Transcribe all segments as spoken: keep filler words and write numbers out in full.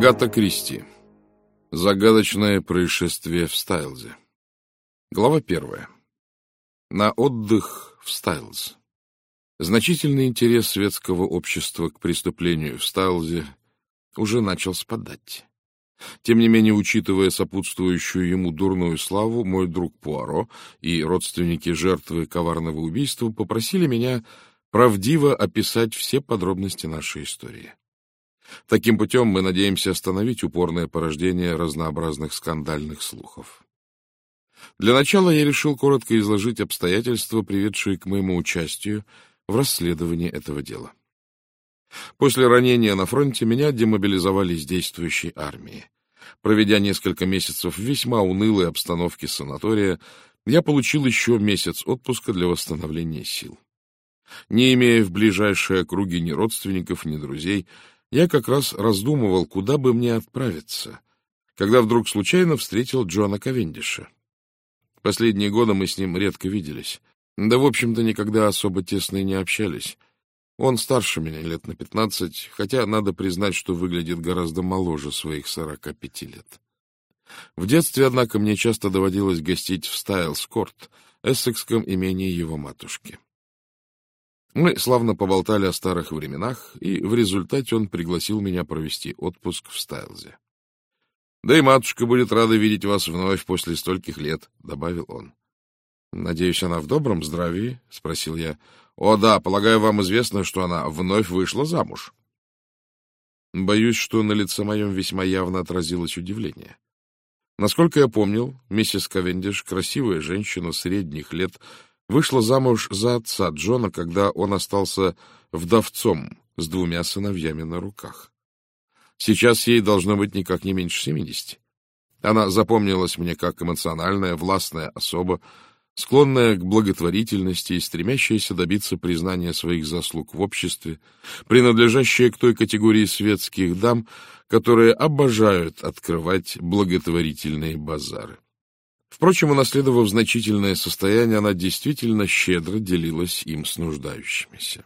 Агата Кристи. Загадочное происшествие в Стайлзе. Глава первая. На отдых в Стайлз. Значительный интерес светского общества к преступлению в Стайлзе уже начал спадать. Тем не менее, учитывая сопутствующую ему дурную славу, мой друг Пуаро и родственники жертвы коварного убийства попросили меня правдиво описать все подробности нашей истории. Таким путем мы надеемся остановить упорное порождение разнообразных скандальных слухов. Для начала я решил коротко изложить обстоятельства, приведшие к моему участию в расследовании этого дела. После ранения на фронте меня демобилизовали из действующей армии. Проведя несколько месяцев в весьма унылой обстановке санатория, я получил еще месяц отпуска для восстановления сил. Не имея в ближайшей округе ни родственников, ни друзей, я как раз раздумывал, куда бы мне отправиться, когда вдруг случайно встретил Джона Кавендиша. Последние годы мы с ним редко виделись, да, в общем-то, никогда особо тесно и не общались. Он старше меня лет на пятнадцать, хотя надо признать, что выглядит гораздо моложе своих сорока пяти лет. В детстве, однако, мне часто доводилось гостить в Стайлз-Корт, эссекском имении его матушки. Мы славно поболтали о старых временах, и в результате он пригласил меня провести отпуск в Стайлзе. — Да и матушка будет рада видеть вас вновь после стольких лет, — добавил он. — Надеюсь, она в добром здравии? — спросил я. — О, да, полагаю, вам известно, что она вновь вышла замуж. Боюсь, что на лице моем весьма явно отразилось удивление. Насколько я помнил, миссис Кавендиш, красивая женщина средних лет, вышла замуж за отца Джона, когда он остался вдовцом с двумя сыновьями на руках. Сейчас ей должно быть никак не меньше семидесяти. Она запомнилась мне как эмоциональная, властная особа, склонная к благотворительности и стремящаяся добиться признания своих заслуг в обществе, принадлежащая к той категории светских дам, которые обожают открывать благотворительные базары. Впрочем, унаследовав значительное состояние, она действительно щедро делилась им с нуждающимися.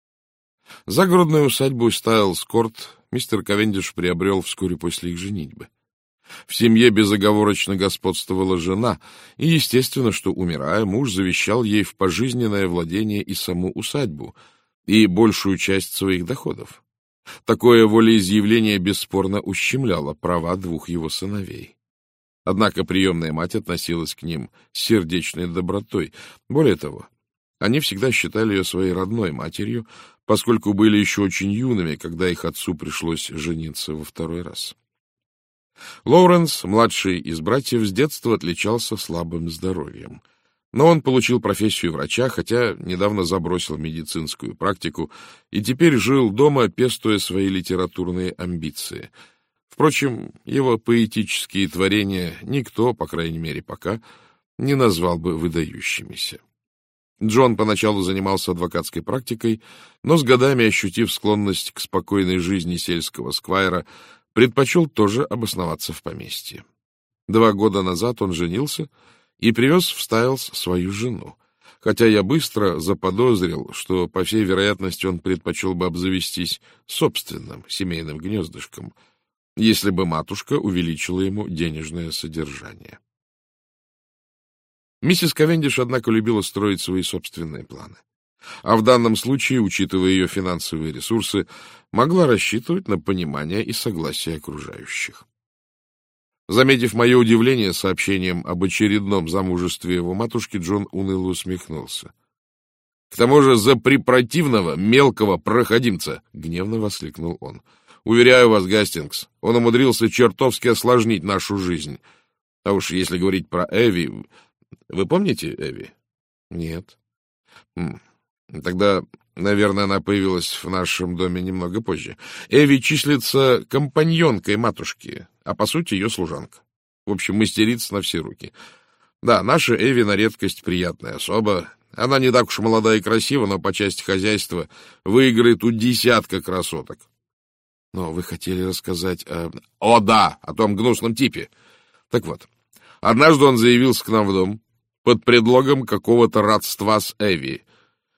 Загородную усадьбу Стайлз-Корт мистер Кавендиш приобрел вскоре после их женитьбы. В семье безоговорочно господствовала жена, и естественно, что, умирая, муж завещал ей в пожизненное владение и саму усадьбу, и большую часть своих доходов. Такое волеизъявление бесспорно ущемляло права двух его сыновей. Однако приемная мать относилась к ним с сердечной добротой. Более того, они всегда считали ее своей родной матерью, поскольку были еще очень юными, когда их отцу пришлось жениться во второй раз. Лоуренс, младший из братьев, с детства отличался слабым здоровьем. Но он получил профессию врача, хотя недавно забросил медицинскую практику и теперь жил дома, пестуя свои литературные амбиции. Впрочем, его поэтические творения никто, по крайней мере пока, не назвал бы выдающимися. Джон поначалу занимался адвокатской практикой, но с годами, ощутив склонность к спокойной жизни сельского сквайра, предпочел тоже обосноваться в поместье. Два года назад он женился и привез в Стайлз свою жену, хотя я быстро заподозрил, что, по всей вероятности, он предпочел бы обзавестись собственным семейным гнездышком, если бы матушка увеличила ему денежное содержание. Миссис Кавендиш, однако, любила строить свои собственные планы, а в данном случае, учитывая ее финансовые ресурсы, могла рассчитывать на понимание и согласие окружающих. Заметив мое удивление сообщением об очередном замужестве его матушки, Джон уныло усмехнулся. — К тому же за препротивного мелкого проходимца! — гневно воскликнул он. — Уверяю вас, Гастингс, он умудрился чертовски осложнить нашу жизнь. А уж если говорить про Эви... Вы помните Эви? — Нет. — Тогда, наверное, она появилась в нашем доме немного позже. Эви числится компаньонкой матушки, а по сути ее служанка. В общем, мастерица на все руки. Да, наша Эви на редкость приятная особа. Она не так уж молода и красива, но по части хозяйства выиграет у десятка красоток. Но вы хотели рассказать о... О, да, о том гнусном типе. Так вот, однажды он заявился к нам в дом под предлогом какого-то родства с Эви.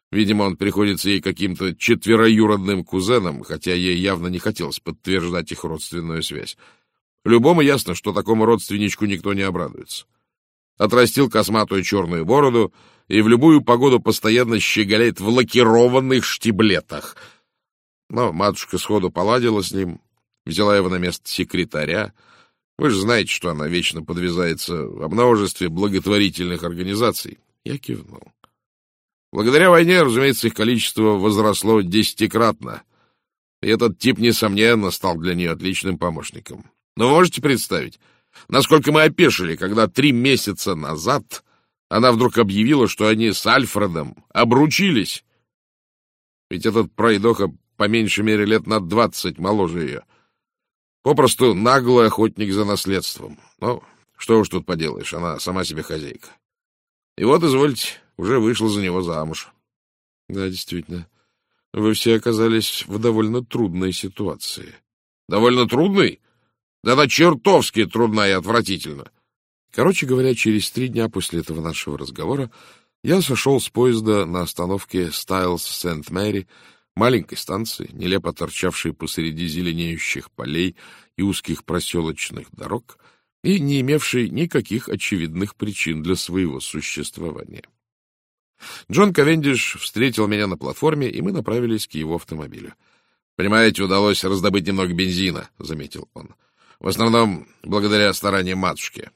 Видимо, он приходится ей каким-то четвероюродным кузеном, хотя ей явно не хотелось подтверждать их родственную связь. Любому ясно, что такому родственничку никто не обрадуется. Отрастил косматую черную бороду и в любую погоду постоянно щеголяет в лакированных штиблетах. Но матушка сходу поладила с ним, взяла его на место секретаря. Вы же знаете, что она вечно подвязается во множестве благотворительных организаций. Я кивнул. Благодаря войне, разумеется, их количество возросло десятикратно. И этот тип, несомненно, стал для нее отличным помощником. Но вы можете представить, насколько мы опешили, когда три месяца назад она вдруг объявила, что они с Альфредом обручились. Ведь этот пройдоха по меньшей мере лет на двадцать моложе ее. Попросту наглый охотник за наследством. Ну, что уж тут поделаешь, она сама себе хозяйка. И вот, извольте, уже вышла за него замуж. Да, действительно, вы все оказались в довольно трудной ситуации. Довольно трудной? Да она чертовски трудна и отвратительна. Короче говоря, через три дня после этого нашего разговора я сошел с поезда на остановке Стайлс-Сент-Мэри, маленькой станции, нелепо торчавшей посреди зеленеющих полей и узких проселочных дорог, и не имевшей никаких очевидных причин для своего существования. Джон Кавендиш встретил меня на платформе, и мы направились к его автомобилю. — Понимаете, удалось раздобыть немного бензина, — заметил он. — В основном благодаря стараниям матушки.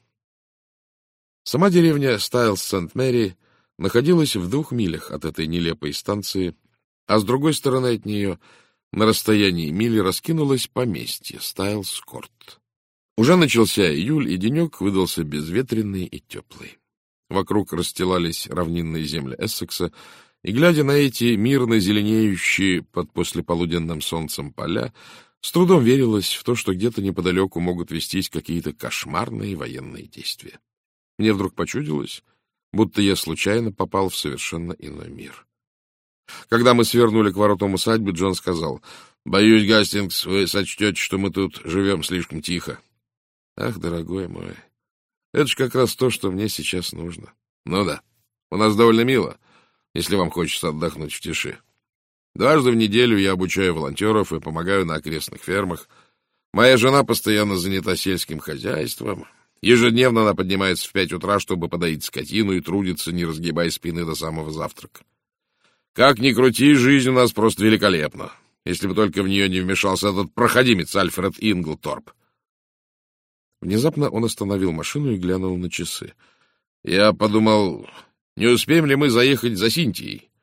Сама деревня Стайлс-Сент-Мэри находилась в двух милях от этой нелепой станции, а с другой стороны от нее, на расстоянии мили, раскинулось поместье Стайлс-Корт. Уже начался июль, и денек выдался безветренный и теплый. Вокруг расстилались равнинные земли Эссекса, и, глядя на эти мирно зеленеющие под послеполуденным солнцем поля, с трудом верилось в то, что где-то неподалеку могут вестись какие-то кошмарные военные действия. Мне вдруг почудилось, будто я случайно попал в совершенно иной мир. Когда мы свернули к воротам усадьбы, Джон сказал: «Боюсь, Гастингс, вы сочтете, что мы тут живем слишком тихо». Ах, дорогой мой, это же как раз то, что мне сейчас нужно. Ну да, у нас довольно мило, если вам хочется отдохнуть в тиши. Дважды в неделю я обучаю волонтеров и помогаю на окрестных фермах. Моя жена постоянно занята сельским хозяйством. Ежедневно она поднимается в пять утра, чтобы подоить скотину, и трудится, не разгибая спины, до самого завтрака. Как ни крути, жизнь у нас просто великолепна, если бы только в нее не вмешался этот проходимец Альфред Инглторп. Внезапно он остановил машину и глянул на часы. Я подумал, не успеем ли мы заехать за Синтией?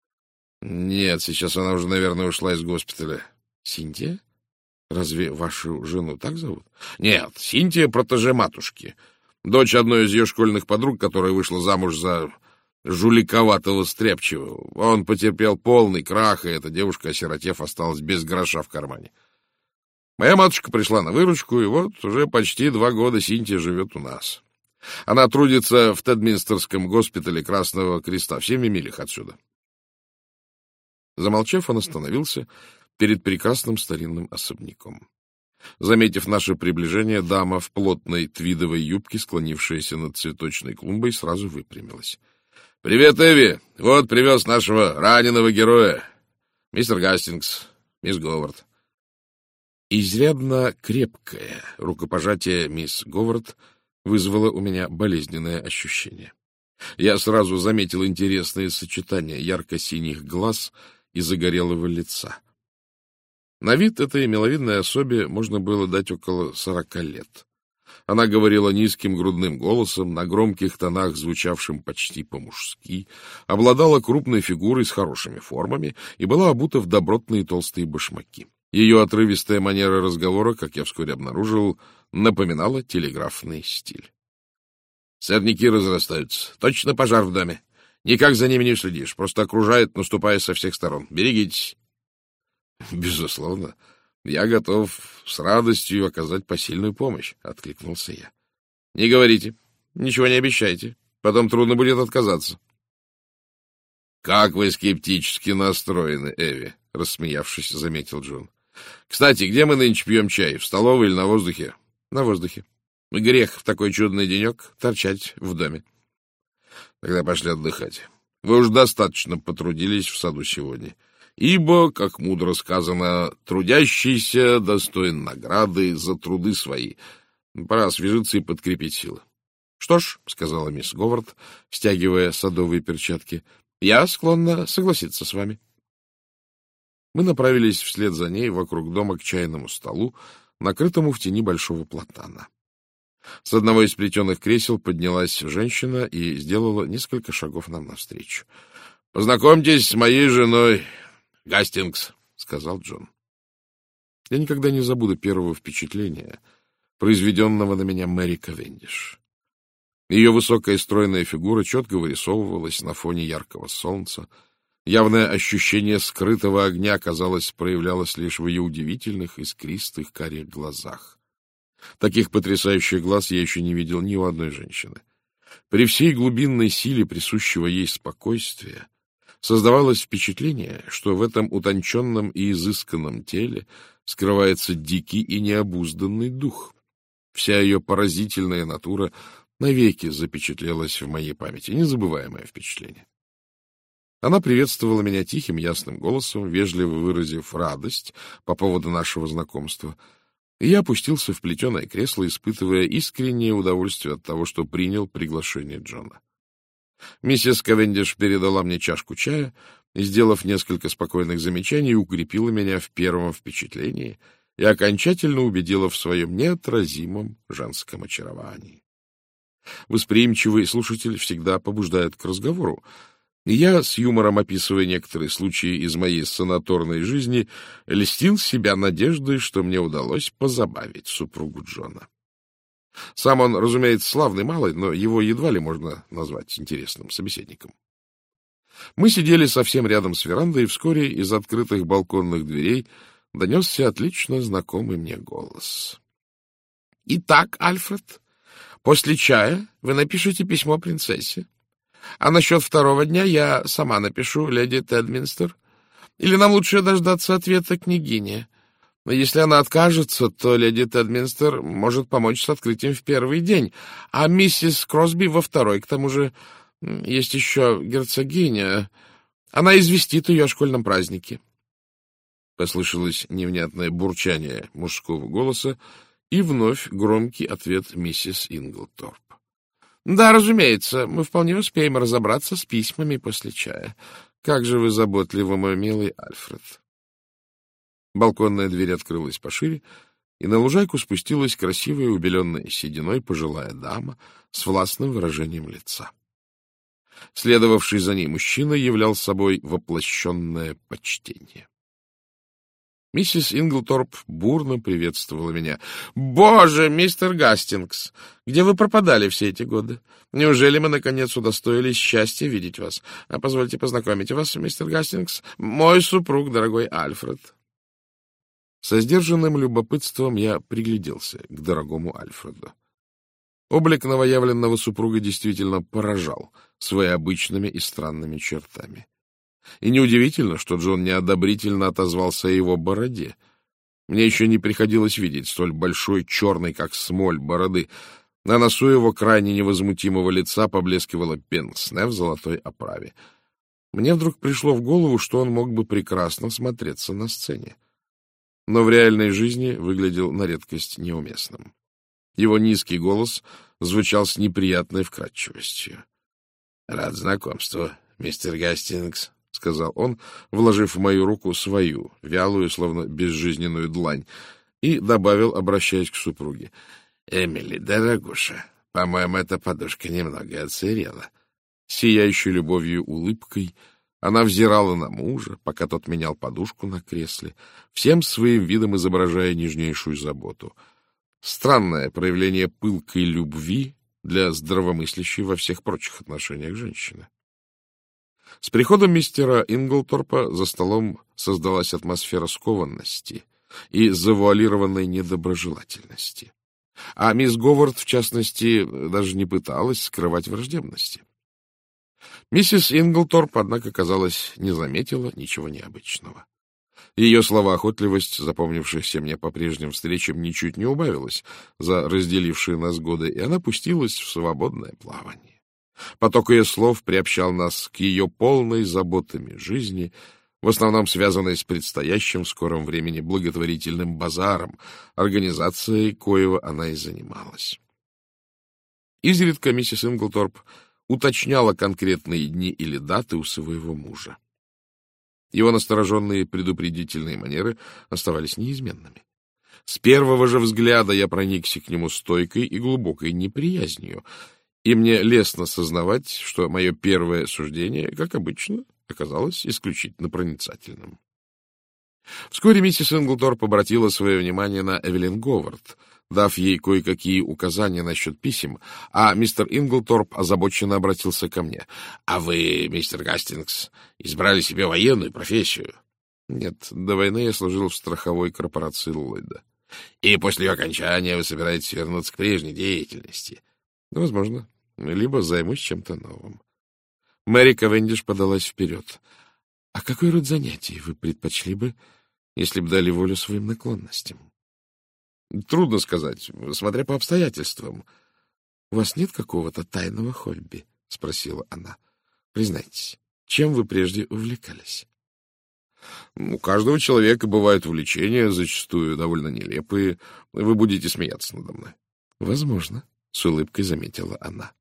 Нет, сейчас она уже, наверное, ушла из госпиталя. Синтия? Разве вашу жену так зовут? Нет, Синтия — протеже матушки. Дочь одной из ее школьных подруг, которая вышла замуж за жуликоватого стряпчего. Он потерпел полный крах, и эта девушка, осиротев, осталась без гроша в кармане. Моя матушка пришла на выручку, и вот уже почти два года Синтия живет у нас. Она трудится в Тедминстерском госпитале Красного Креста, в семи милях отсюда. Замолчав, он остановился перед прекрасным старинным особняком. Заметив наше приближение, дама в плотной твидовой юбке, склонившаяся над цветочной клумбой, сразу выпрямилась. — Привет, Эви! Вот привез нашего раненого героя. Мистер Гастингс, мисс Говард. Изрядно крепкое рукопожатие мисс Говард вызвало у меня болезненное ощущение. Я сразу заметил интересное сочетание ярко-синих глаз и загорелого лица. На вид этой миловидной особе можно было дать около сорока лет. Она говорила низким грудным голосом, на громких тонах, звучавшим почти по-мужски, обладала крупной фигурой с хорошими формами и была обута в добротные толстые башмаки. Ее отрывистая манера разговора, как я вскоре обнаружил, напоминала телеграфный стиль. Сорняки разрастаются. Точно пожар в доме. Никак за ними не следишь. Просто окружает, наступая со всех сторон. Берегитесь. Безусловно. Я готов с радостью оказать посильную помощь, — откликнулся я. — Не говорите. Ничего не обещайте. Потом трудно будет отказаться. — Как вы скептически настроены, Эви, — рассмеявшись, заметил Джон. — Кстати, где мы нынче пьем чай? В столовой или на воздухе? — На воздухе. Грех в такой чудный денек торчать в доме. — Тогда пошли отдыхать. Вы уж достаточно потрудились в саду сегодня. Ибо, как мудро сказано, трудящийся достоин награды за труды свои. Пора освежиться и подкрепить силы. — Что ж, — сказала мисс Говард, стягивая садовые перчатки, — я склонна согласиться с вами. Мы направились вслед за ней вокруг дома к чайному столу, накрытому в тени большого платана. С одного из плетеных кресел поднялась женщина и сделала несколько шагов нам навстречу. — Познакомьтесь с моей женой, Гастингс, — сказал Джон. Я никогда не забуду первого впечатления, произведенного на меня Мэри Кавендиш. Ее высокая стройная фигура четко вырисовывалась на фоне яркого солнца. Явное ощущение скрытого огня, казалось, проявлялось лишь в ее удивительных искристых карих глазах. Таких потрясающих глаз я еще не видел ни у одной женщины. При всей глубинной силе присущего ей спокойствия создавалось впечатление, что в этом утонченном и изысканном теле скрывается дикий и необузданный дух. Вся ее поразительная натура навеки запечатлелась в моей памяти. Незабываемое впечатление. Она приветствовала меня тихим, ясным голосом, вежливо выразив радость по поводу нашего знакомства, и я опустился в плетеное кресло, испытывая искреннее удовольствие от того, что принял приглашение Джона. Миссис Кавендиш передала мне чашку чая и, сделав несколько спокойных замечаний, укрепила меня в первом впечатлении и окончательно убедила в своем неотразимом женском очаровании. Восприимчивый слушатель всегда побуждает к разговору, и я, с юмором описывая некоторые случаи из моей санаторной жизни, льстил себя надеждой, что мне удалось позабавить супругу Джона. Сам он, разумеется, славный малый, но его едва ли можно назвать интересным собеседником. Мы сидели совсем рядом с верандой, и вскоре из открытых балконных дверей донесся отлично знакомый мне голос. — Итак, Альфред, после чая вы напишите письмо принцессе. А насчет второго дня я сама напишу леди Тедминстер. Или нам лучше дождаться ответа княгини. Но если она откажется, то леди Тедминстер может помочь с открытием в первый день, а миссис Кросби во второй. К тому же есть еще герцогиня. Она известит ее о школьном празднике. Послышалось невнятное бурчание мужского голоса и вновь громкий ответ миссис Инглторп. — Да, разумеется, мы вполне успеем разобраться с письмами после чая. Как же вы заботливы, мой милый Альфред. Балконная дверь открылась пошире, и на лужайку спустилась красивая, убеленная сединой пожилая дама с властным выражением лица. Следовавший за ней мужчина являл собой воплощенное почтение. Миссис Инглторп бурно приветствовала меня. — Боже, мистер Гастингс, где вы пропадали все эти годы? Неужели мы, наконец, удостоились счастья видеть вас? А позвольте познакомить вас, мистер Гастингс, мой супруг, дорогой Альфред. Со сдержанным любопытством я пригляделся к дорогому Альфреду. Облик новоявленного супруга действительно поражал своеобычными и странными чертами. И неудивительно, что Джон неодобрительно отозвался о его бороде. Мне еще не приходилось видеть столь большой, черной, как смоль, бороды. На носу его крайне невозмутимого лица поблескивала пенсне в золотой оправе. Мне вдруг пришло в голову, что он мог бы прекрасно смотреться на сцене. Но в реальной жизни выглядел на редкость неуместным. Его низкий голос звучал с неприятной вкрадчивостью. — Рад знакомству, мистер Гастингс, — сказал он, вложив в мою руку свою, вялую, словно безжизненную длань, и добавил, обращаясь к супруге. — Эмили, дорогуша, по-моему, эта подушка немного отсырела. Сияющей любовью улыбкой она взирала на мужа, пока тот менял подушку на кресле, всем своим видом изображая нежнейшую заботу. Странное проявление пылкой любви для здравомыслящей во всех прочих отношениях женщины. С приходом мистера Инглторпа за столом создалась атмосфера скованности и завуалированной недоброжелательности. А мисс Говард, в частности, даже не пыталась скрывать враждебности. Миссис Инглторп, однако, казалось, не заметила ничего необычного. Ее словоохотливость, запомнившаяся мне по прежним встречам, ничуть не убавилась за разделившие нас годы, и она пустилась в свободное плавание. Поток ее слов приобщал нас к ее полной заботами жизни, в основном связанной с предстоящим в скором времени благотворительным базаром, организацией коего она и занималась. Изредка миссис Инглторп уточняла конкретные дни или даты у своего мужа. Его настороженные предупредительные манеры оставались неизменными. С первого же взгляда я проникся к нему стойкой и глубокой неприязнью, и мне лестно сознавать, что мое первое суждение, как обычно, оказалось исключительно проницательным. Вскоре миссис Инглторп обратила свое внимание на Эвелин Говард, дав ей кое-какие указания насчет писем, а мистер Инглторп озабоченно обратился ко мне. — А вы, мистер Гастингс, избрали себе военную профессию? — Нет, до войны я служил в страховой корпорации Ллойда. — И после ее окончания вы собираетесь вернуться к прежней деятельности? — Возможно. Либо займусь чем-то новым. Мэри Кавендиш подалась вперед. — А какой род занятий вы предпочли бы, если бы дали волю своим наклонностям? — Трудно сказать, смотря по обстоятельствам. — У вас нет какого-то тайного хобби? — спросила она. — Признайтесь, чем вы прежде увлекались? — У каждого человека бывают увлечения, зачастую довольно нелепые. Вы будете смеяться надо мной. — Возможно, — с улыбкой заметила она.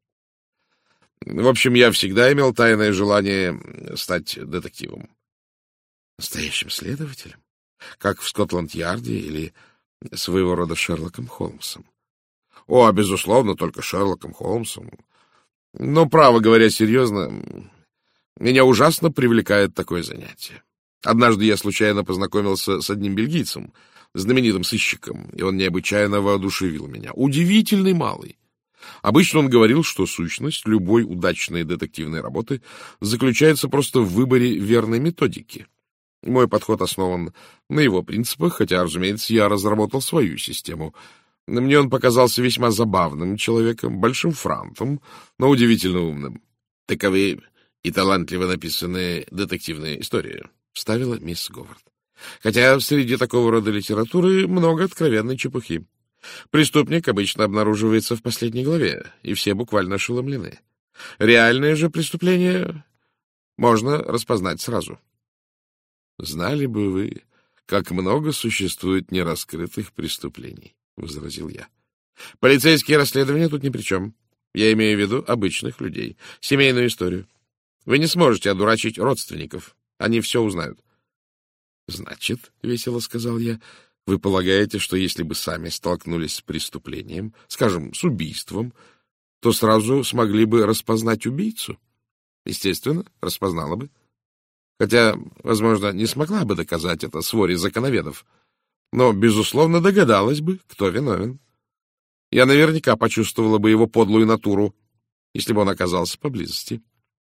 В общем, я всегда имел тайное желание стать детективом. Настоящим следователем? Как в Скотланд-Ярде или своего рода Шерлоком Холмсом? О, безусловно, только Шерлоком Холмсом. Но, право говоря серьезно, меня ужасно привлекает такое занятие. Однажды я случайно познакомился с одним бельгийцем, знаменитым сыщиком, и он необычайно воодушевил меня. Удивительный малый. Обычно он говорил, что сущность любой удачной детективной работы заключается просто в выборе верной методики. Мой подход основан на его принципах, хотя, разумеется, я разработал свою систему. Мне он показался весьма забавным человеком, большим франтом, но удивительно умным. — Таковы и талантливо написанные детективные истории, — вставила мисс Говард. — Хотя среди такого рода литературы много откровенной чепухи. Преступник обычно обнаруживается в последней главе, и все буквально ошеломлены. Реальное же преступление можно распознать сразу. Знали бы вы, как много существует нераскрытых преступлений, — возразил я. Полицейские расследования тут ни при чем. Я имею в виду обычных людей, семейную историю. Вы не сможете одурачить родственников, они все узнают. — Значит, — весело сказал я, — вы полагаете, что если бы сами столкнулись с преступлением, скажем, с убийством, то сразу смогли бы распознать убийцу? Естественно, распознала бы. Хотя, возможно, не смогла бы доказать это своре законоведов, но, безусловно, догадалась бы, кто виновен. Я наверняка почувствовала бы его подлую натуру, если бы он оказался поблизости.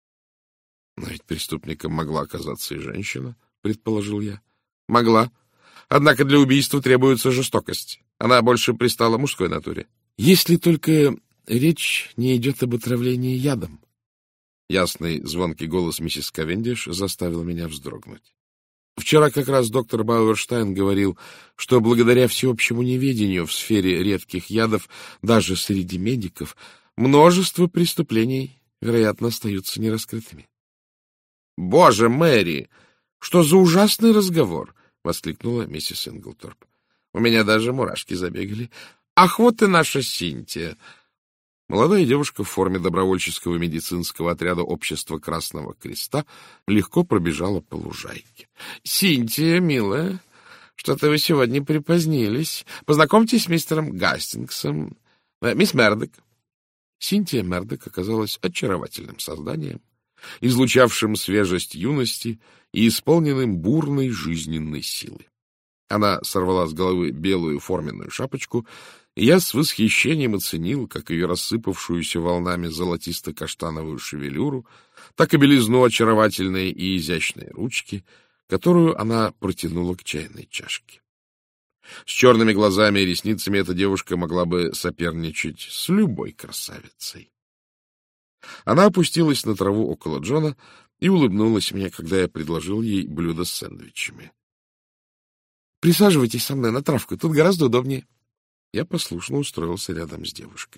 Но ведь преступником могла оказаться и женщина, предположил я. Могла. Однако для убийства требуется жестокость. Она больше пристала мужской натуре. Если только речь не идет об отравлении ядом. Ясный, звонкий голос миссис Кавендиш заставил меня вздрогнуть. Вчера как раз доктор Бауэрштайн говорил, что благодаря всеобщему неведению в сфере редких ядов, даже среди медиков, множество преступлений, вероятно, остаются нераскрытыми. — Боже, Мэри, что за ужасный разговор! — воскликнула миссис Инглторп. — У меня даже мурашки забегали. — Ах, вот и наша Синтия! Молодая девушка в форме добровольческого медицинского отряда Общества Красного Креста легко пробежала по лужайке. — Синтия, милая, что-то вы сегодня припозднились. Познакомьтесь с мистером Гастингсом. Мисс Мердок. Синтия Мердок оказалась очаровательным созданием, излучавшим свежесть юности и исполненным бурной жизненной силы. Она сорвала с головы белую форменную шапочку, и я с восхищением оценил как ее рассыпавшуюся волнами золотисто-каштановую шевелюру, так и белизну очаровательной и изящной ручки, которую она протянула к чайной чашке. С черными глазами и ресницами эта девушка могла бы соперничать с любой красавицей. Она опустилась на траву около Джона и улыбнулась мне, когда я предложил ей блюдо с сэндвичами. — Присаживайтесь со мной на травку, тут гораздо удобнее. Я послушно устроился рядом с девушкой.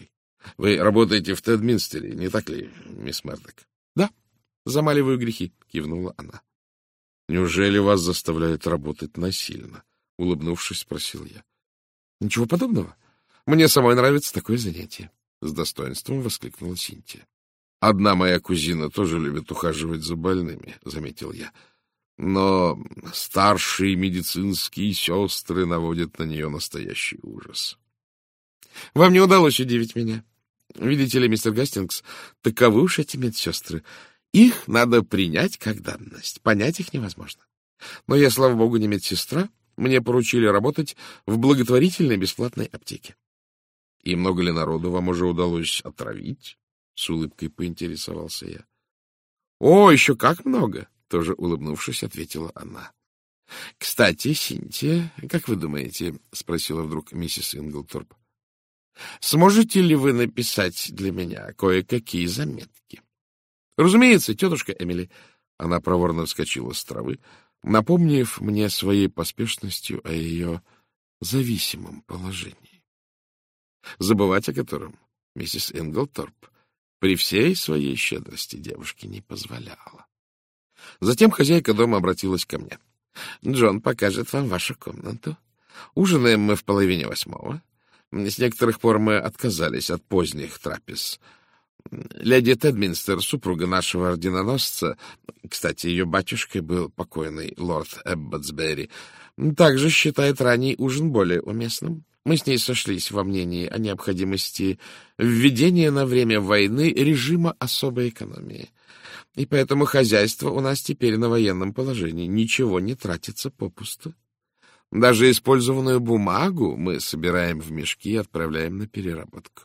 — Вы работаете в Тедминстере, не так ли, мисс Мердок? — Да, замаливаю грехи, — кивнула она. — Неужели вас заставляют работать насильно? — улыбнувшись, спросил я. — Ничего подобного. Мне самой нравится такое занятие, — с достоинством воскликнула Синтия. — Одна моя кузина тоже любит ухаживать за больными, — заметил я. Но старшие медицинские сестры наводят на нее настоящий ужас. — Вам не удалось удивить меня. Видите ли, мистер Гастингс, таковы уж эти медсестры. Их надо принять как данность, понять их невозможно. Но я, слава богу, не медсестра, мне поручили работать в благотворительной бесплатной аптеке. — И много ли народу вам уже удалось отравить? — с улыбкой поинтересовался я. — О, еще как много! — тоже улыбнувшись, ответила она. — Кстати, Синтия, как вы думаете, — спросила вдруг миссис Инглторп, — сможете ли вы написать для меня кое-какие заметки? — Разумеется, тетушка Эмили. Она проворно вскочила с травы, напомнив мне своей поспешностью о ее зависимом положении, забывать о котором миссис Инглторп при всей своей щедрости девушке не позволяла. Затем хозяйка дома обратилась ко мне. — Джон покажет вам вашу комнату. Ужинаем мы в половине восьмого. С некоторых пор мы отказались от поздних трапез. Леди Тедминстер, супруга нашего орденоносца, кстати, ее батюшкой был покойный лорд Эбботсбери, также считает ранний ужин более уместным. Мы с ней сошлись во мнении о необходимости введения на время войны режима особой экономии. И поэтому хозяйство у нас теперь на военном положении. Ничего не тратится попусту. Даже использованную бумагу мы собираем в мешки и отправляем на переработку.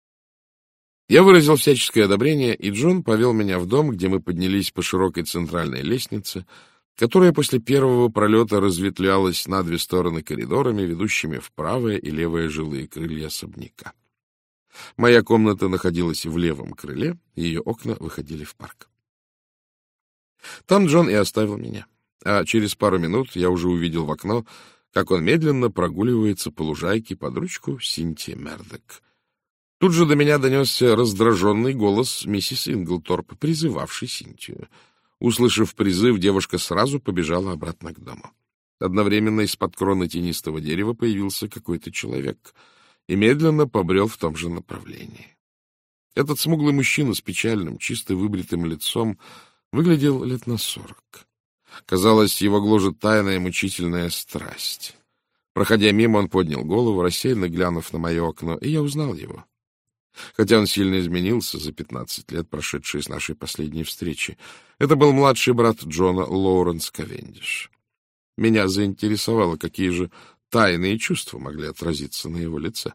Я выразил всяческое одобрение, и Джон повел меня в дом, где мы поднялись по широкой центральной лестнице, которая после первого пролета разветвлялась на две стороны коридорами, ведущими в правое и левое жилые крылья особняка. Моя комната находилась в левом крыле, ее окна выходили в парк. Там Джон и оставил меня, а через пару минут я уже увидел в окно, как он медленно прогуливается по лужайке под ручку Синтии Мердок. Тут же до меня донесся раздраженный голос миссис Инглторп, призывавший Синтию. Услышав призыв, девушка сразу побежала обратно к дому. Одновременно из-под крона тенистого дерева появился какой-то человек и медленно побрел в том же направлении. Этот смуглый мужчина с печальным, чисто выбритым лицом выглядел лет на сорок. Казалось, его гложет тайная мучительная страсть. Проходя мимо, он поднял голову, рассеянно глянув на мое окно, и я узнал его. Хотя он сильно изменился за пятнадцать лет, прошедшие с нашей последней встречи. Это был младший брат Джона, Лоуренс Кавендиш. Меня заинтересовало, какие же тайные чувства могли отразиться на его лице.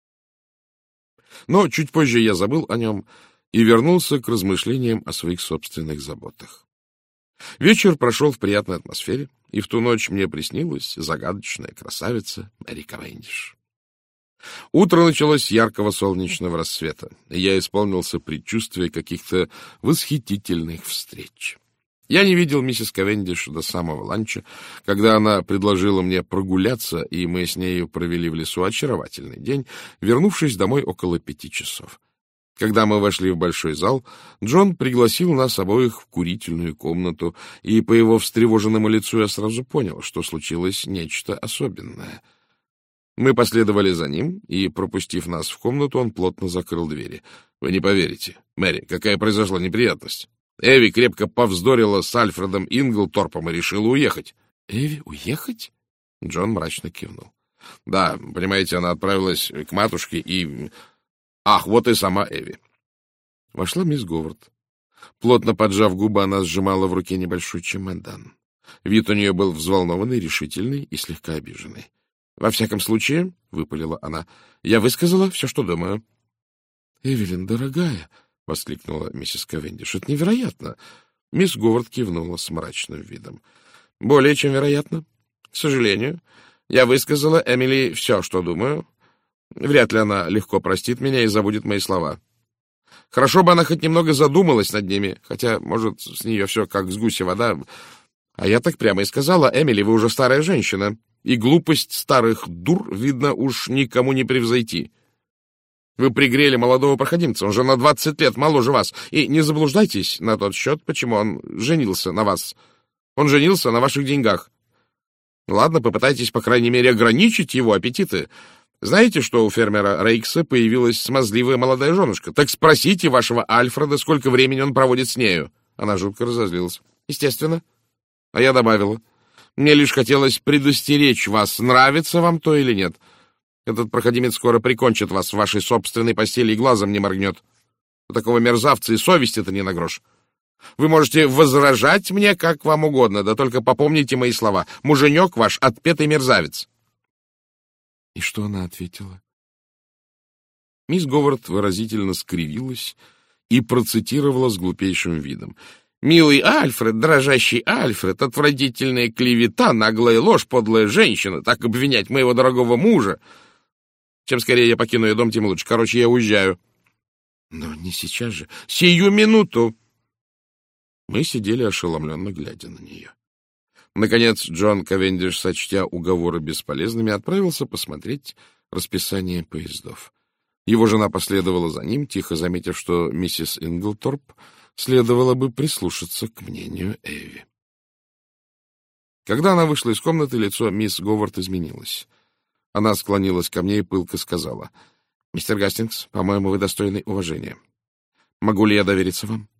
Но чуть позже я забыл о нем и вернулся к размышлениям о своих собственных заботах. Вечер прошел в приятной атмосфере, и в ту ночь мне приснилась загадочная красавица Мэри Кавендиш. Утро началось с яркого солнечного рассвета, и я исполнился предчувствия каких-то восхитительных встреч. Я не видел миссис Кавендиш до самого ланча, когда она предложила мне прогуляться, и мы с нею провели в лесу очаровательный день, вернувшись домой около пяти часов. Когда мы вошли в большой зал, Джон пригласил нас обоих в курительную комнату, и по его встревоженному лицу я сразу понял, что случилось нечто особенное. Мы последовали за ним, и, пропустив нас в комнату, он плотно закрыл двери. Вы не поверите, Мэри, какая произошла неприятность. Эви крепко повздорила с Альфредом Инглторпом и решила уехать. — Эви уехать? — Джон мрачно кивнул. — Да, понимаете, она отправилась к матушке и... Ах, вот и сама Эви. Вошла мисс Говард. Плотно поджав губы, она сжимала в руке небольшой чемодан. Вид у нее был взволнованный, решительный и слегка обиженный. — Во всяком случае, — выпалила она, — я высказала все, что думаю. — Эвелин, дорогая, — воскликнула миссис Кавендиш, — это невероятно. Мисс Говард кивнула с мрачным видом. — Более чем вероятно. К сожалению, я высказала Эмили все, что думаю. Вряд ли она легко простит меня и забудет мои слова. Хорошо бы она хоть немного задумалась над ними, хотя, может, с нее все как с гуся вода. А я так прямо и сказала: Эмили, вы уже старая женщина, и глупость старых дур, видно, уж никому не превзойти. Вы пригрели молодого проходимца, он же на двадцать лет моложе вас. И не заблуждайтесь на тот счет, почему он женился на вас. Он женился на ваших деньгах. Ладно, попытайтесь, по крайней мере, ограничить его аппетиты. Знаете, что у фермера Рейкса появилась смазливая молодая женушка? Так спросите вашего Альфреда, сколько времени он проводит с нею. Она жутко разозлилась. Естественно. А я добавила. Мне лишь хотелось предостеречь вас, нравится вам то или нет. Этот проходимец скоро прикончит вас в вашей собственной постели и глазом не моргнет. У такого мерзавца и совести-то не на грош. Вы можете возражать мне как вам угодно, да только попомните мои слова. Муженек ваш — отпетый мерзавец. И что она ответила? Мисс Говард выразительно скривилась и процитировала с глупейшим видом. «Милый Альфред, дрожащий Альфред, отвратительная клевета, наглая ложь, подлая женщина, так обвинять моего дорогого мужа. Чем скорее я покину ее дом, тем лучше. Короче, я уезжаю». Но не сейчас же. Сию минуту. Мы сидели ошеломленно, глядя на нее. Наконец Джон Кавендиш, сочтя уговоры бесполезными, отправился посмотреть расписание поездов. Его жена последовала за ним, тихо заметив, что миссис Инглторп следовало бы прислушаться к мнению Эви. Когда она вышла из комнаты, лицо мисс Говард изменилось. Она склонилась ко мне и пылко сказала: «Мистер Гастингс, по-моему, вы достойны уважения. Могу ли я довериться вам?»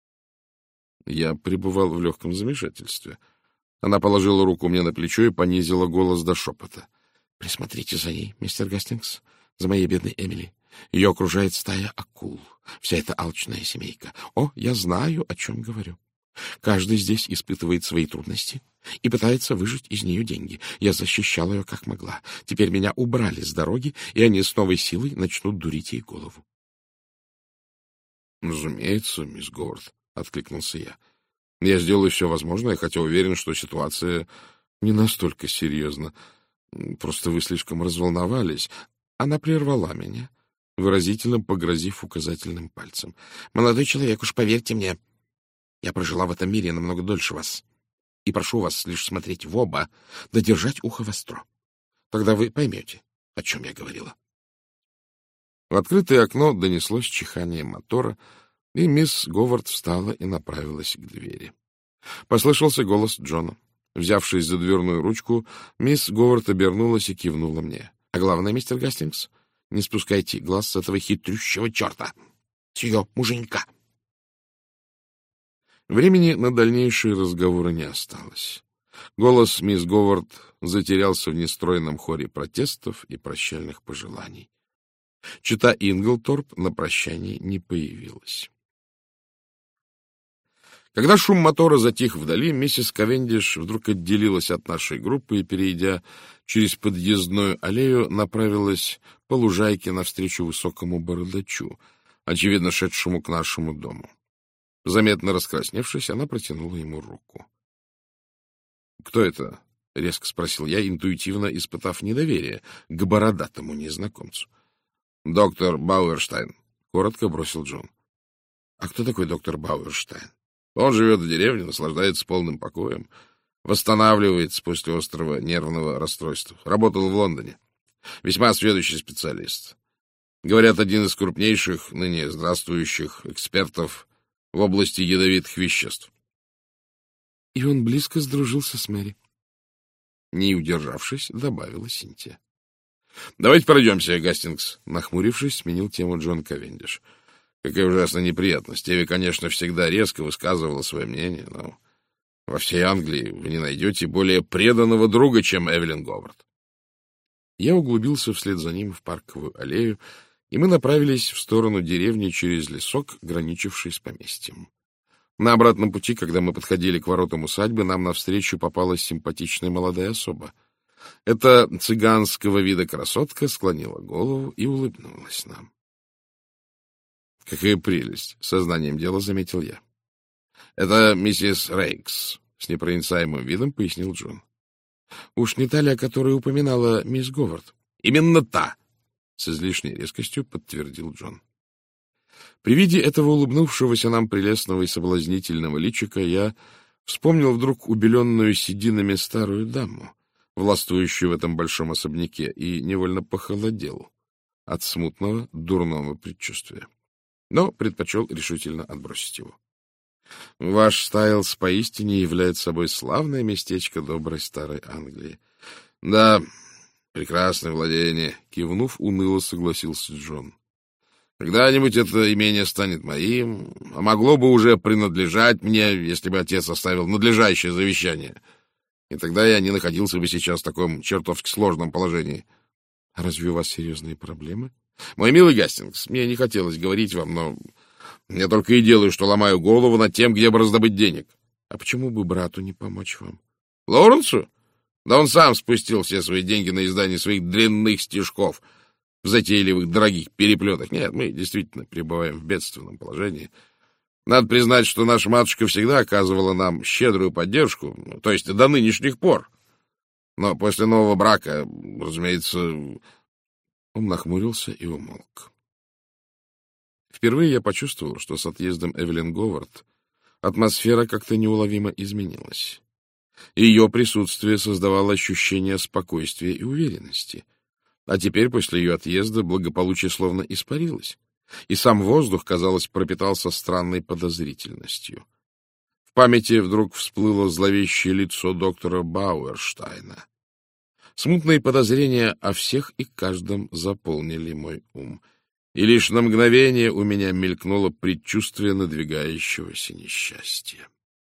Я пребывал в легком замешательстве. Она положила руку мне на плечо и понизила голос до шепота. «Присмотрите за ней, мистер Гастингс, за моей бедной Эмили. Ее окружает стая акул, вся эта алчная семейка. О, я знаю, о чем говорю. Каждый здесь испытывает свои трудности и пытается выжать из нее деньги. Я защищала ее как могла. Теперь меня убрали с дороги, и они с новой силой начнут дурить ей голову». «Разумеется, мисс Говард», — откликнулся я. «Я сделаю все возможное, хотя уверен, что ситуация не настолько серьезна. Просто вы слишком разволновались». Она прервала меня, выразительно погрозив указательным пальцем. «Молодой человек, уж поверьте мне, я прожила в этом мире намного дольше вас. И прошу вас лишь смотреть в оба, да держать ухо востро. Тогда вы поймете, о чем я говорила». В открытое окно донеслось чихание мотора, и мисс Говард встала и направилась к двери. Послышался голос Джона. Взявшись за дверную ручку, мисс Говард обернулась и кивнула мне. «А главное, мистер Гастингс, не спускайте глаз с этого хитрющего черта, с ее муженька». Времени на дальнейшие разговоры не осталось. Голос мисс Говард затерялся в нестройном хоре протестов и прощальных пожеланий. Чета Инглторп на прощании не появилась. Когда шум мотора затих вдали, миссис Кавендиш вдруг отделилась от нашей группы и, перейдя через подъездную аллею, направилась по лужайке навстречу высокому бородачу, очевидно шедшему к нашему дому. Заметно раскрасневшись, она протянула ему руку. — Кто это? — резко спросил я, интуитивно испытав недоверие к бородатому незнакомцу. — Доктор Бауэрштайн, — коротко бросил Джон. — А кто такой доктор Бауэрштайн? Он живет в деревне, наслаждается полным покоем, восстанавливается после острого нервного расстройства. Работал в Лондоне. Весьма сведущий специалист. Говорят, один из крупнейших, ныне здравствующих экспертов в области ядовитых веществ. И он близко сдружился с Мэри. Не удержавшись, добавила Синтия. — Давайте пройдемся, Гастингс. Нахмурившись, сменил тему Джон Кавендиш. Какая ужасная неприятность. Эви, конечно, всегда резко высказывала свое мнение, но во всей Англии вы не найдете более преданного друга, чем Эвелин Говард. Я углубился вслед за ним в парковую аллею, и мы направились в сторону деревни через лесок, граничивший с поместьем. На обратном пути, когда мы подходили к воротам усадьбы, нам навстречу попалась симпатичная молодая особа. Эта цыганского вида красотка склонила голову и улыбнулась нам. — Какая прелесть! — сознанием дела заметил я. — Это миссис Рейкс, — с непроницаемым видом пояснил Джон. — Уж не та ли, о которой упоминала мисс Говард? — Именно та! — с излишней резкостью подтвердил Джон. При виде этого улыбнувшегося нам прелестного и соблазнительного личика я вспомнил вдруг убеленную сединами старую даму, властвующую в этом большом особняке, и невольно похолодел. от смутного дурного предчувствия, но предпочел решительно отбросить его. Ваш Стайлз поистине является собой славное местечко доброй старой Англии. — Да, прекрасное владение, — кивнув, уныло согласился Джон. — Когда-нибудь это имение станет моим, а могло бы уже принадлежать мне, если бы отец оставил надлежащее завещание. И тогда я не находился бы сейчас в таком чертовски сложном положении. — А разве у вас серьезные проблемы? — Мой милый Гастингс, мне не хотелось говорить вам, но я только и делаю, что ломаю голову над тем, где бы раздобыть денег. — А почему бы брату не помочь вам? — Лоуренсу? Да он сам спустил все свои деньги на издание своих дрянных стишков в затейливых дорогих переплетах. Нет, мы действительно пребываем в бедственном положении. Надо признать, что наша матушка всегда оказывала нам щедрую поддержку, то есть до нынешних пор. Но после нового брака, разумеется... Он нахмурился и умолк. Впервые я почувствовал, что с отъездом Эвелин Говард атмосфера как-то неуловимо изменилась. Ее присутствие создавало ощущение спокойствия и уверенности. А теперь, после ее отъезда, благополучие словно испарилось, и сам воздух, казалось, пропитался странной подозрительностью. В памяти вдруг всплыло зловещее лицо доктора Бауэрштайна. Смутные подозрения о всех и каждом заполнили мой ум, и лишь на мгновение у меня мелькнуло предчувствие надвигающегося несчастья.